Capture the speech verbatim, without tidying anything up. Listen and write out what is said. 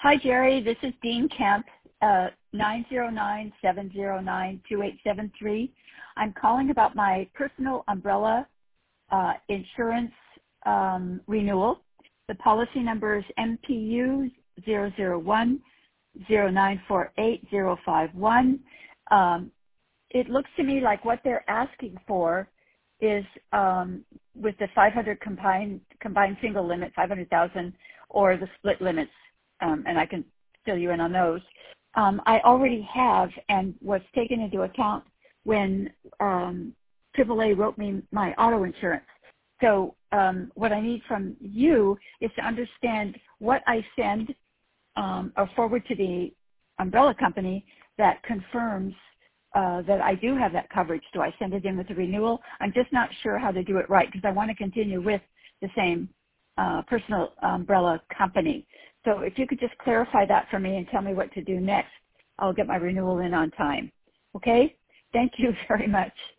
Hi, Jerry. This is Dean Kemp, uh, nine zero nine, seven zero nine, two eight seven three. I'm calling about my personal umbrella uh, insurance um, renewal. The policy number is M P U zero zero one zero nine four eight zero five one. Um, it looks to me like what they're asking for is um, with the five hundred combined, combined single limit, five hundred thousand, or the split limits. Um, and I can fill you in on those. Um, I already have and was taken into account when um, triple A wrote me my auto insurance. So um, what I need from you is to understand what I send um, or forward to the umbrella company that confirms uh, that I do have that coverage. Do I send it in with the renewal? I'm just not sure how to do it right because I want to continue with the same uh, personal umbrella company. So if you could just clarify that for me and tell me what to do next, I'll get my renewal in on time. Okay? Thank you very much.